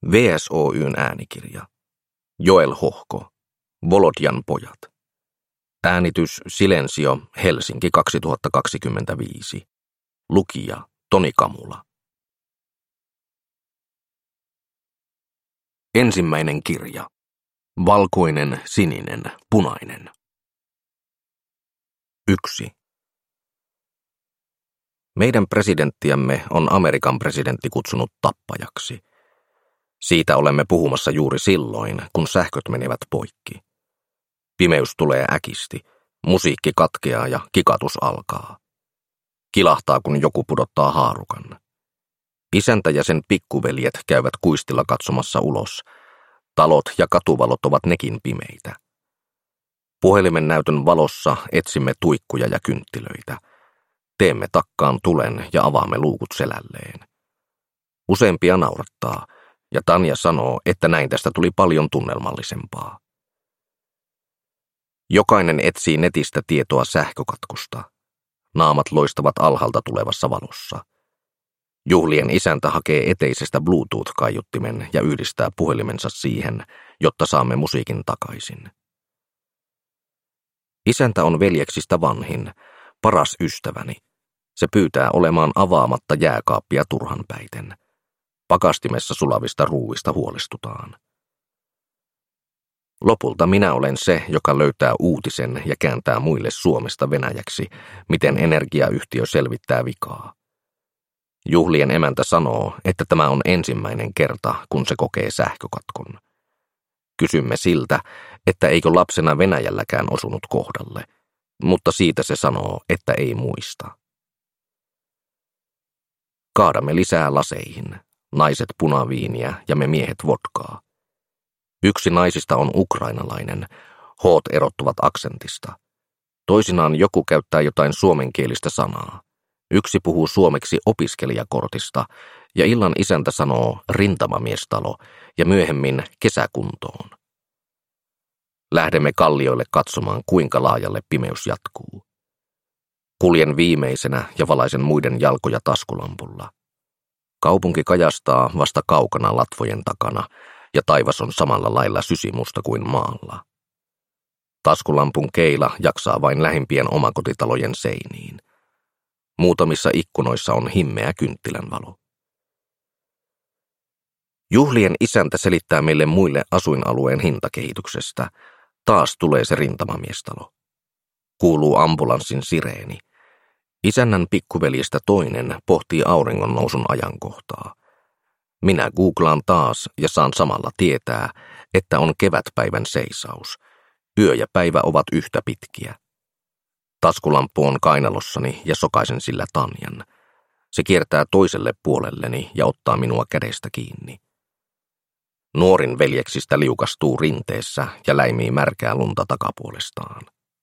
VSOY:n äänikirja. Joel Hohko. Volodjan pojat. Äänitys Silensio, Helsinki 2025. Lukija Toni Kamula. Ensimmäinen kirja. Valkoinen, sininen, punainen. 1. Meidän presidenttiämme on Amerikan presidentti kutsunut tappajaksi. Siitä olemme puhumassa juuri silloin, kun sähköt menevät poikki. Pimeys tulee äkisti, musiikki katkeaa ja kikatus alkaa. Kilahtaa, kun joku pudottaa haarukan. Isäntä ja sen pikkuveljet käyvät kuistilla katsomassa ulos. Talot ja katuvalot ovat nekin pimeitä. Puhelimen näytön valossa etsimme tuikkuja ja kynttilöitä. Teemme takkaan tulen ja avaamme luukut selälleen. Useimpia naurattaa, ja Tanja sanoo, että näin tästä tuli paljon tunnelmallisempaa. Jokainen etsii netistä tietoa sähkökatkosta. Naamat loistavat alhaalta tulevassa valossa. Juhlien isäntä hakee eteisestä Bluetooth-kaiuttimen ja yhdistää puhelimensa siihen, jotta saamme musiikin takaisin. Isäntä on veljeksistä vanhin, paras ystäväni. Se pyytää olemaan avaamatta jääkaappia turhanpäiten. Pakastimessa sulavista ruuista huolestutaan. Lopulta minä olen se, joka löytää uutisen ja kääntää muille Suomesta venäjäksi, miten energiayhtiö selvittää vikaa. Juhlien emäntä sanoo, että tämä on ensimmäinen kerta, kun se kokee sähkökatkon. Kysymme siltä, että eikö lapsena Venäjälläkään osunut kohdalle, mutta siitä se sanoo, että ei muista. Kaadamme lisää laseihin, naiset punaviiniä ja me miehet vodkaa. Yksi naisista on ukrainalainen, hoot erottuvat aksentista. Toisinaan joku käyttää jotain suomenkielistä sanaa. Yksi puhuu suomeksi opiskelijakortista ja illan isäntä sanoo rintamamiestalo ja myöhemmin kesäkuntoon. Lähdemme kallioille katsomaan, kuinka laajalle pimeys jatkuu. Kuljen viimeisenä ja valaisen muiden jalkoja taskulampulla. Kaupunki kajastaa vasta kaukana latvojen takana ja taivas on samalla lailla sysimusta kuin maalla. Taskulampun keila jaksaa vain lähimpien omakotitalojen seiniin. Muutamissa ikkunoissa on himmeä kynttilänvalo. Juhlien isäntä selittää meille muille asuinalueen hintakehityksestä. Taas tulee se rintamamiestalo. Kuuluu ambulanssin sireeni. Isännän pikkuveljestä toinen pohtii auringonnousun ajankohtaa. Minä googlaan taas ja saan samalla tietää, että on kevätpäivän seisaus. Yö ja päivä ovat yhtä pitkiä. Taskulamppu on kainalossani ja sokaisen sillä Tanjan. Se kiertää toiselle puolelleni ja ottaa minua kädestä kiinni. Nuorin veljeksistä liukastuu rinteessä ja läimii märkää lunta takapuolestaan.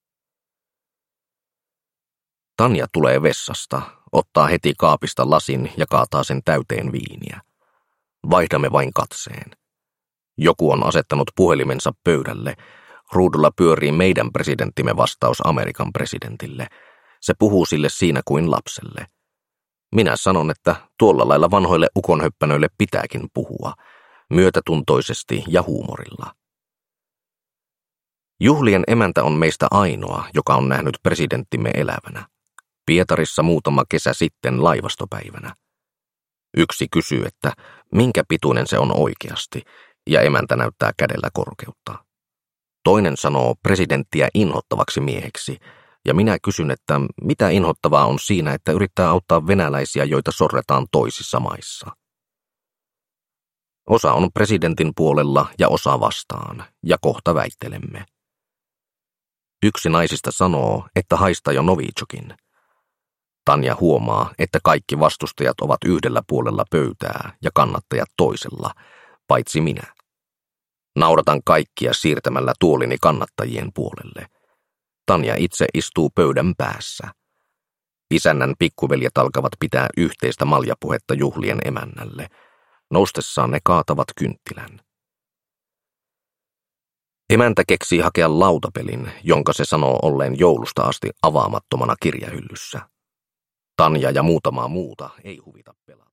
Tanja tulee vessasta, ottaa heti kaapista lasin ja kaataa sen täyteen viiniä. Vaihdamme vain katseen. Joku on asettanut puhelimensa pöydälle. Ruudulla pyörii meidän presidenttimme vastaus Amerikan presidentille. Se puhuu sille siinä kuin lapselle. Minä sanon, että tuolla lailla vanhoille ukonhöppänöille pitääkin puhua, myötätuntoisesti ja huumorilla. Juhlien emäntä on meistä ainoa, joka on nähnyt presidenttimme elävänä. Pietarissa muutama kesä sitten laivastopäivänä. Yksi kysyy, että minkä pituinen se on oikeasti, ja emäntä näyttää kädellä korkeutta. Toinen sanoo presidenttiä inhottavaksi mieheksi, ja minä kysyn, että mitä inhottavaa on siinä, että yrittää auttaa venäläisiä, joita sorretaan toisissa maissa. Osa on presidentin puolella ja osa vastaan, ja kohta väittelemme. Yksi naisista sanoo, että haistaa jo Novichokin. Tanja huomaa, että kaikki vastustajat ovat yhdellä puolella pöytää ja kannattajat toisella, paitsi minä. Nauratan kaikkia siirtämällä tuolini kannattajien puolelle. Tanja itse istuu pöydän päässä. Isännän pikkuveljet alkavat pitää yhteistä maljapuhetta juhlien emännälle. Noustessaan ne kaatavat kynttilän. Emäntä keksii hakea lautapelin, jonka se sanoo olleen joulusta asti avaamattomana kirjahyllyssä. Tanja ja muutamaa muuta ei huvita pelata.